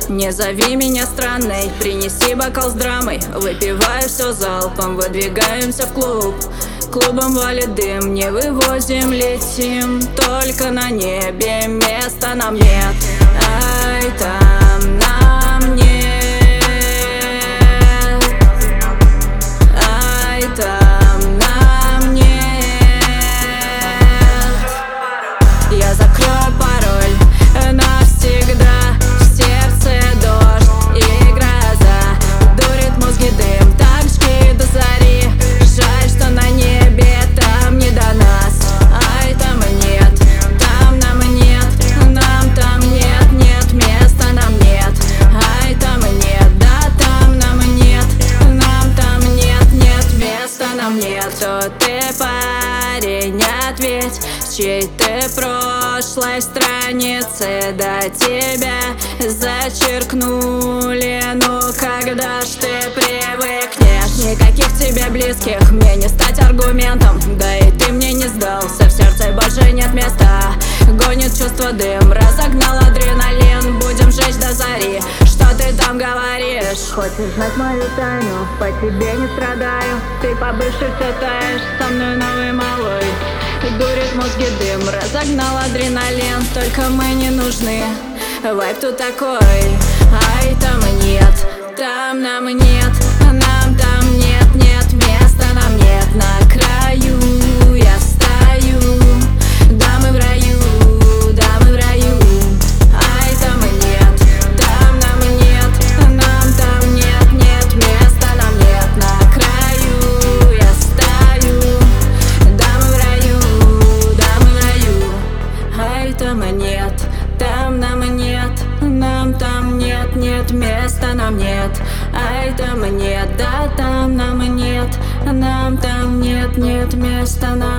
Не зови меня странной, принеси бокал с драмой. Выпиваю все залпом, выдвигаемся в клуб. Клубом валит дым, не вывозим, летим. Только на небе места нам нет. Ай, там нам нет. Ай, там нам нет. Я закрою пароль навсегда. В сердце дождь и гроза. Дурит мозги дым, тачки до зари. Жаль, что на небе там не до нас. Ай, там нет, там нам нет. Нам там нет, нет, места нам нет. Ай, там нет, да там нам нет. Нам там нет, нет, места нам нет. Кто ты, парень, ответь, с чьей ты прошлой страницы до тебя зачеркнули. Ну когда ж ты привыкнешь? Никаких тебе близких мне не стать аргументом. Да и ты мне не сдался, в сердце больше нет места. Гонит чувство дым, разогнал адреналин. Будем жечь до зари, что ты там говоришь? Хочешь знать мою тайну, по тебе не страдаю. Ты по бывшей все таешь, со мной новый малой. Дурит мозги дым, разогнал адреналин. Только мы не нужны, вайб тут такой. Ай, там нет, там нам нет. Нам там нет, нет, места нам нет. На краю я стою. Да, мы в раю, да, мы в раю. Ай, там нет, там нам нет. Нам там нет, нет, места нам нет. На краю я стою. Да, мы в раю, да, мы в раю. Ай, там нет, там нам нет. Нам там нет, нет, места нам нет. Ай, там нет, да там нам нет. Нам там нет, нет, места нам